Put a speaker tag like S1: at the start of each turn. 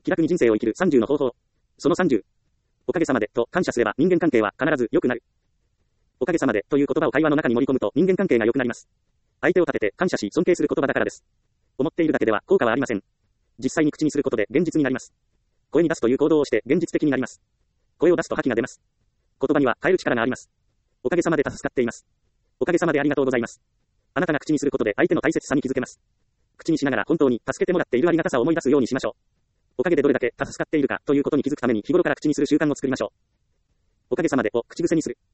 S1: 気楽に人生を生きる30の方法。その30。おかげさまでと感謝すれば人間関係は必ず良くなる。おかげさまでという言葉を会話の中に盛り込むと人間関係が良くなります。相手を立てて感謝し尊敬する言葉だからです。思っているだけでは効果はありません。実際に口にすることで現実になります。声に出すという行動をして現実的になります。声を出すと覇気が出ます。言葉には変える力があります。おかげさまで助かっています。おかげさまでありがとうございます。あなたが口にすることで相手の大切さに気づけます。口にしながら本当に助けてもらっているありがたさを思い出すようにしましょう。おかげでどれだけ助かっているかということに気づくために日頃から口にする習慣を作りましょう。おかげさまでを口癖にする。